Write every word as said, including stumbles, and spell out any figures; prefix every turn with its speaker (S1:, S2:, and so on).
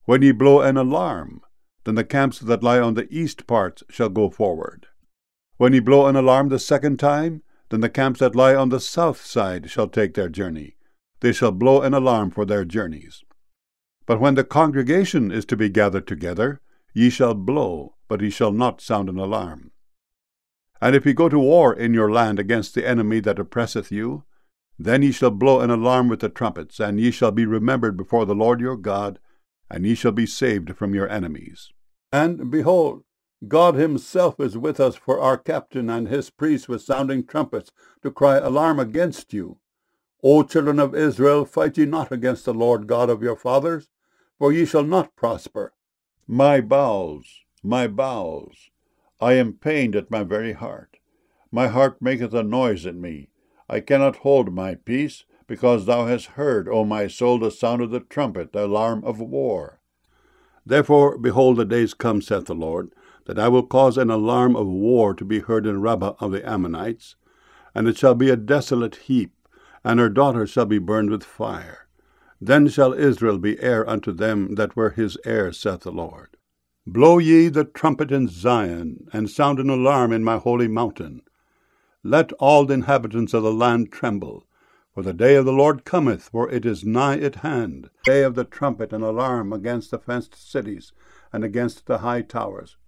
S1: When ye blow an alarm, then the camps that lie on the east parts shall go forward. When ye blow an alarm the second time, then the camps that lie on the south side shall take their journey. They shall blow an alarm for their journeys. But when the congregation is to be gathered together, ye shall blow, but ye shall not sound an alarm. And if ye go to war in your land against the enemy that oppresseth you, then ye shall blow an alarm with the trumpets, and ye shall be remembered before the Lord your God, and ye shall be saved from your enemies. And behold, God himself is with us for our captain and his priests with sounding trumpets to cry alarm against you. O children of Israel, fight ye not against the Lord God of your fathers, for ye shall not prosper. My bowels, my bowels, I am pained at my very heart. My heart maketh a noise in me. I cannot hold my peace, because thou hast heard, O my soul, the sound of the trumpet, the alarm of war. Therefore, behold, the days come, saith the Lord, that I will cause an alarm of war to be heard in Rabbah of the Ammonites, and it shall be a desolate heap, and her daughters shall be burned with fire. Then shall Israel be heir unto them that were his heirs, saith the Lord. Blow ye the trumpet in Zion, and sound an alarm in my holy mountain. Let all the inhabitants of the land tremble, for the day of the Lord cometh, for it is nigh at hand. The day of the trumpet and alarm against the fenced cities, and against the high towers.